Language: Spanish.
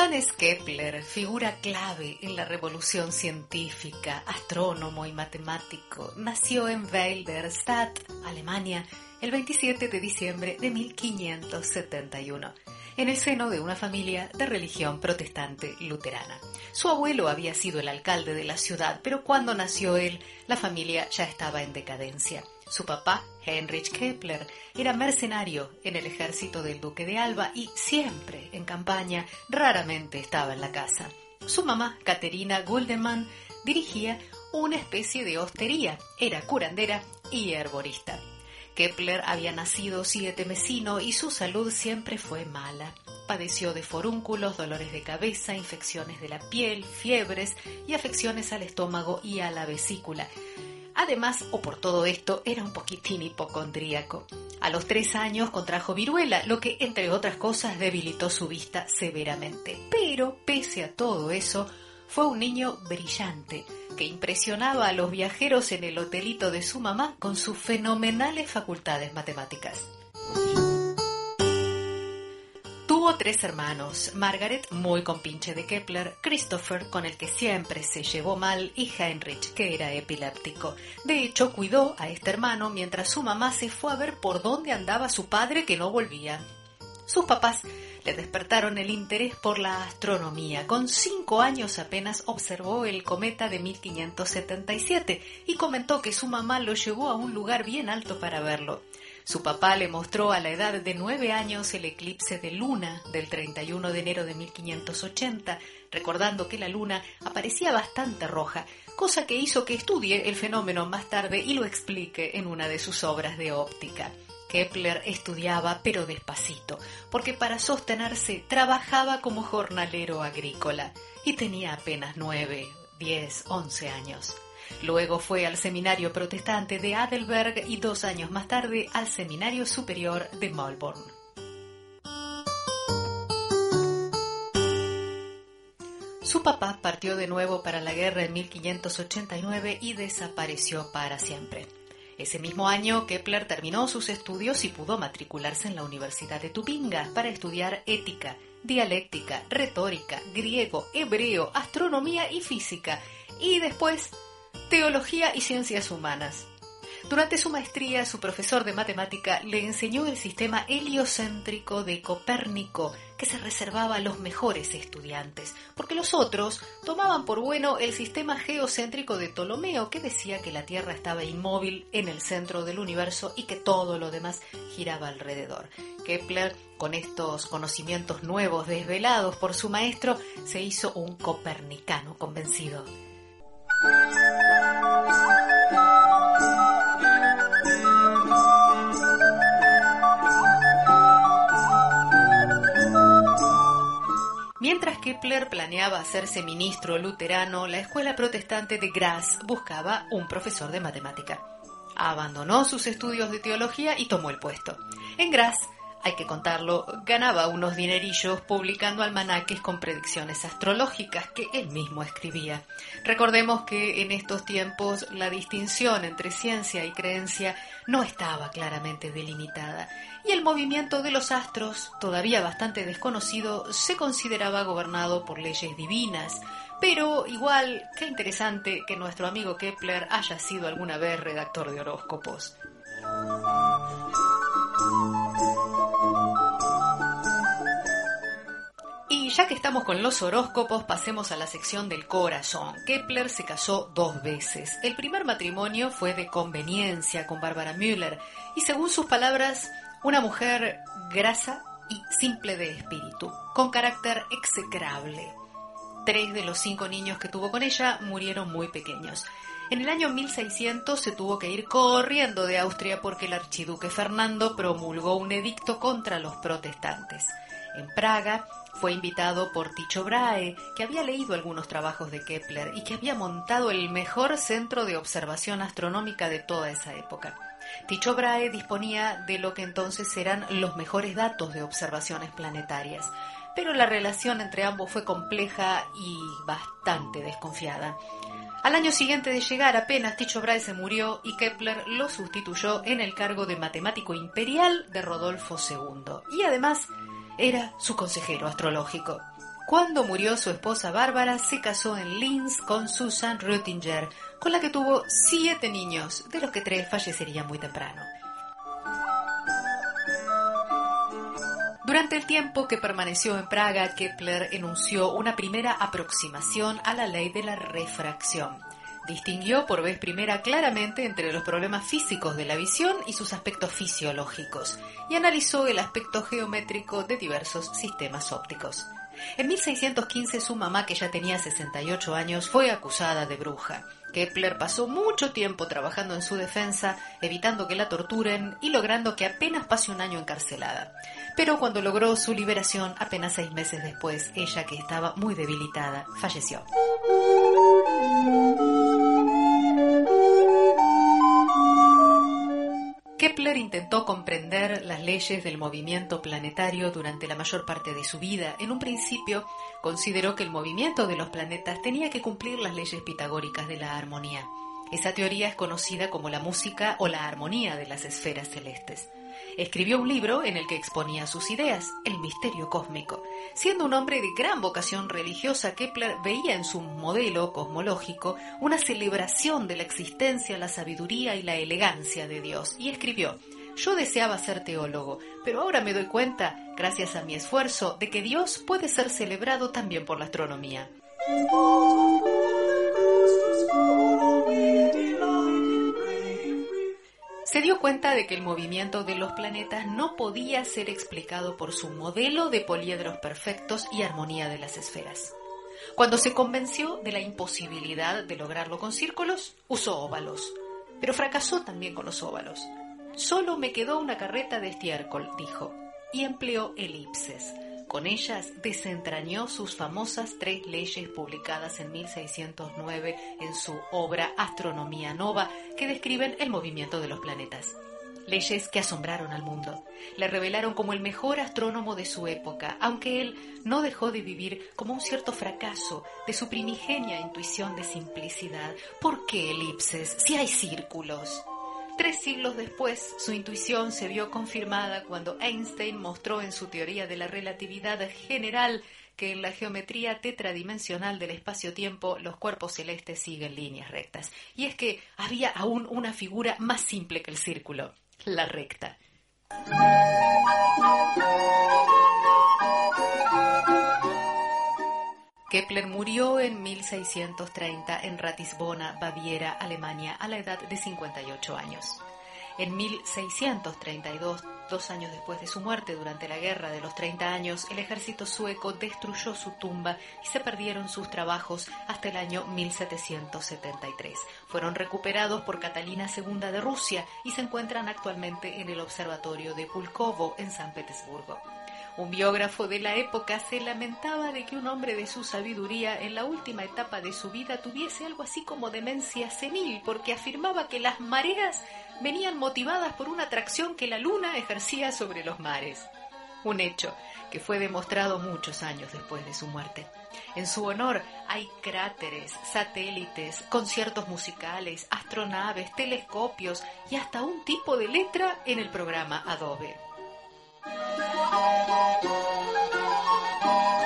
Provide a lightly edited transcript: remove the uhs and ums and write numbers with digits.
Johannes Kepler, figura clave en la revolución científica, astrónomo y matemático, nació en Weil der Stadt, Alemania, el 27 de diciembre de 1571, en el seno de una familia de religión protestante luterana. Su abuelo había sido el alcalde de la ciudad, pero cuando nació él, la familia ya estaba en decadencia. Su papá, Heinrich Kepler, era mercenario en el ejército del duque de Alba y siempre en campaña, raramente estaba en la casa. Su mamá, Caterina Guldenmann, dirigía una especie de hostería, era curandera y herborista. Kepler había nacido sietemesino y su salud siempre fue mala. Padeció de forúnculos, dolores de cabeza, infecciones de la piel, fiebres y afecciones al estómago y a la vesícula. Además, o por todo esto, era un poquitín hipocondríaco. A los 3 años contrajo viruela, lo que, entre otras cosas, debilitó su vista severamente. Pero, pese a todo eso, fue un niño brillante, que impresionaba a los viajeros en el hotelito de su mamá con sus fenomenales facultades matemáticas. Tuvo 3 hermanos, Margaret, muy compinche de Kepler, Christopher, con el que siempre se llevó mal, y Heinrich, que era epiléptico. De hecho, cuidó a este hermano mientras su mamá se fue a ver por dónde andaba su padre que no volvía. Sus papás le despertaron el interés por la astronomía. Con 5 años apenas observó el cometa de 1577 y comentó que su mamá lo llevó a un lugar bien alto para verlo. Su papá le mostró a la edad de 9 años el eclipse de luna del 31 de enero de 1580, recordando que la luna aparecía bastante roja, cosa que hizo que estudie el fenómeno más tarde y lo explique en una de sus obras de óptica. Kepler estudiaba, pero despacito, porque para sostenerse trabajaba como jornalero agrícola y tenía apenas 9, 10, 11 años. Luego fue al seminario protestante de Heidelberg y 2 años más tarde al seminario superior de Melbourne. Su papá partió de nuevo para la guerra en 1589 y desapareció para siempre. Ese mismo año, Kepler terminó sus estudios y pudo matricularse en la Universidad de Tubinga para estudiar ética, dialéctica, retórica, griego, hebreo, astronomía y física, y después teología y ciencias humanas. Durante su maestría, su profesor de matemática le enseñó el sistema heliocéntrico de Copérnico, que se reservaba a los mejores estudiantes, porque los otros tomaban por bueno el sistema geocéntrico de Ptolomeo, que decía que la Tierra estaba inmóvil en el centro del universo y que todo lo demás giraba alrededor. Kepler, con estos conocimientos nuevos desvelados por su maestro, se hizo un copernicano convencido. Mientras Kepler planeaba hacerse ministro luterano, la escuela protestante de Graz buscaba un profesor de matemática. Abandonó sus estudios de teología y tomó el puesto. En Graz, hay que contarlo, ganaba unos dinerillos publicando almanaques con predicciones astrológicas que él mismo escribía. Recordemos que en estos tiempos la distinción entre ciencia y creencia no estaba claramente delimitada, y el movimiento de los astros, todavía bastante desconocido, se consideraba gobernado por leyes divinas. Pero igual, qué interesante que nuestro amigo Kepler haya sido alguna vez redactor de horóscopos. Y ya que estamos con los horóscopos, pasemos a la sección del corazón. Kepler se casó 2 veces. El primer matrimonio fue de conveniencia con Barbara Müller y, según sus palabras, una mujer grasa y simple de espíritu, con carácter execrable. 3 de los 5 niños que tuvo con ella murieron muy pequeños. En el año 1600 se tuvo que ir corriendo de Austria porque el archiduque Fernando promulgó un edicto contra los protestantes. En Praga fue invitado por Tycho Brahe, que había leído algunos trabajos de Kepler y que había montado el mejor centro de observación astronómica de toda esa época. Tycho Brahe disponía de lo que entonces eran los mejores datos de observaciones planetarias, pero la relación entre ambos fue compleja y bastante desconfiada. Al año siguiente de llegar, apenas Tycho Brahe se murió y Kepler lo sustituyó en el cargo de matemático imperial de Rodolfo II, y además era su consejero astrológico. Cuando murió su esposa Bárbara, se casó en Linz con Susan Röttinger, con la que tuvo 7 niños, de los que 3 fallecerían muy temprano. Durante el tiempo que permaneció en Praga, Kepler enunció una primera aproximación a la ley de la refracción. Distinguió por vez primera claramente entre los problemas físicos de la visión y sus aspectos fisiológicos, y analizó el aspecto geométrico de diversos sistemas ópticos. En 1615 su mamá, que ya tenía 68 años, fue acusada de bruja. Kepler pasó mucho tiempo trabajando en su defensa, evitando que la torturen y logrando que apenas pase un año encarcelada. Pero cuando logró su liberación, apenas 6 meses después, ella, que estaba muy debilitada, falleció. Kepler intentó comprender las leyes del movimiento planetario durante la mayor parte de su vida. En un principio, consideró que el movimiento de los planetas tenía que cumplir las leyes pitagóricas de la armonía. Esa teoría es conocida como la música o la armonía de las esferas celestes. Escribió un libro en el que exponía sus ideas, El misterio cósmico. Siendo un hombre de gran vocación religiosa, Kepler veía en su modelo cosmológico una celebración de la existencia, la sabiduría y la elegancia de Dios, y escribió: «Yo deseaba ser teólogo, pero ahora me doy cuenta, gracias a mi esfuerzo, de que Dios puede ser celebrado también por la astronomía». Se dio cuenta de que el movimiento de los planetas no podía ser explicado por su modelo de poliedros perfectos y armonía de las esferas. Cuando se convenció de la imposibilidad de lograrlo con círculos, usó óvalos, pero fracasó también con los óvalos. «Solo me quedó una carreta de estiércol», dijo, y empleó elipses. Con ellas desentrañó sus famosas 3 leyes publicadas en 1609 en su obra Astronomía Nova, que describen el movimiento de los planetas. Leyes que asombraron al mundo. Le revelaron como el mejor astrónomo de su época, aunque él no dejó de vivir como un cierto fracaso de su primigenia intuición de simplicidad. ¿Por qué elipses si hay círculos? 3 siglos después, su intuición se vio confirmada cuando Einstein mostró en su teoría de la relatividad general que en la geometría tetradimensional del espacio-tiempo los cuerpos celestes siguen líneas rectas. Y es que había aún una figura más simple que el círculo, la recta. Kepler murió en 1630 en Ratisbona, Baviera, Alemania, a la edad de 58 años. En 1632, 2 años después de su muerte, durante la Guerra de los 30 años, el ejército sueco destruyó su tumba y se perdieron sus trabajos hasta el año 1773. Fueron recuperados por Catalina II de Rusia y se encuentran actualmente en el Observatorio de Pulkovo, en San Petersburgo. Un biógrafo de la época se lamentaba de que un hombre de su sabiduría en la última etapa de su vida tuviese algo así como demencia senil, porque afirmaba que las mareas venían motivadas por una atracción que la luna ejercía sobre los mares. Un hecho que fue demostrado muchos años después de su muerte. En su honor hay cráteres, satélites, conciertos musicales, astronaves, telescopios y hasta un tipo de letra en el programa Adobe.